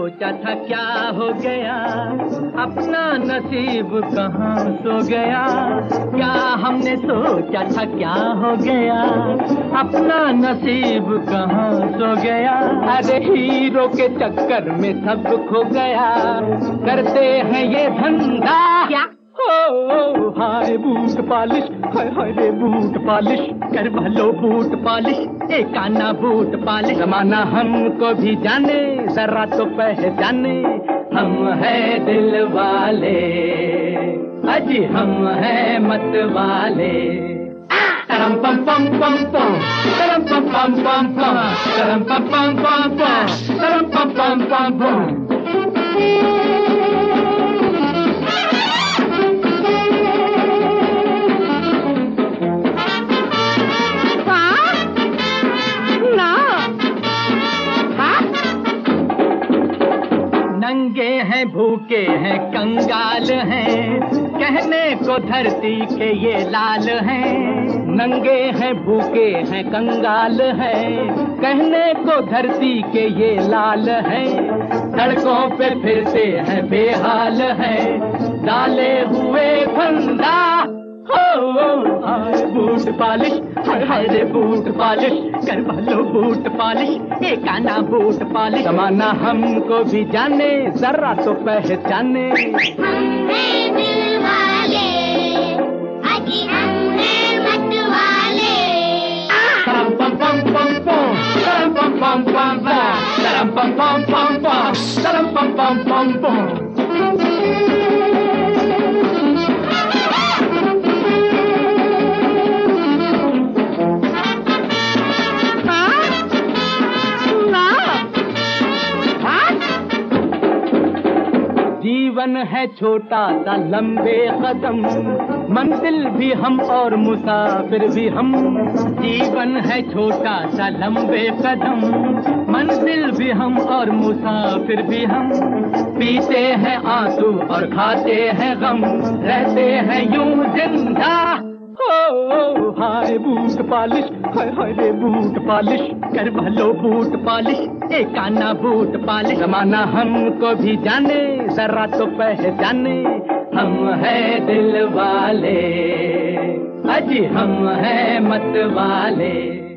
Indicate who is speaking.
Speaker 1: सोचा था क्या हो गया, अपना नसीब कहाँ सो गया। क्या हमने सोचा था क्या हो गया, अपना नसीब कहाँ सो गया। अरे हीरो के चक्कर में सब खो गया, करते हैं ये धंधा क्या। ओ हाय बूट पालिश, हाय हाय रे बूट पालिश, कर भलो बूट पालिश, एक आना बूट पालिश। जमाना हमको भी जाने, जरा तो पहचाने, हम हैं दिल वाले, अजी हम हैं मत वाले। तरम पम पम पम पम, तरम पम पम पम पम, तरम पम पम पम पम, तरम पम पम पम पम। नंगे हैं भूखे हैं कंगाल हैं, कहने को धरती के ये लाल हैं। नंगे हैं भूखे हैं कंगाल हैं, कहने को धरती के ये लाल हैं। सड़कों पे फिरते हैं बेहाल हैं, डाले हुए फंदा। बूट पालिश, हाय हाय रे बूट पालिश, कर भलो बूट पालिश, एक आना बूट पालिश। जमाना हमको भी जाने, जरा तो पहचाने,
Speaker 2: हम हैं दिल वाले, अजी हम हैं मत वाले।
Speaker 1: तरम पम पम पम पम, तरम पम पम पम पम, तरम पम पम पम पम, तरम पम पम पम पम। जीवन है छोटा सा लंबे कदम, मंजिल भी हम और मुसाफिर भी हम। जीवन है छोटा सा लंबे कदम, मंजिल भी हम और मुसाफिर भी हम। पीते हैं आंसू और खाते हैं गम, रहते हैं यूं जिंदा। हाय बूट पालिश, हाय हाय रे बूट पालिश, कर भलो बूट पालिश, एक आना बूट पालिश। जमाना हमको भी जाने, जरा तो पहचाने, हम हैं दिल वाले, अजी हम हैं मत वाले।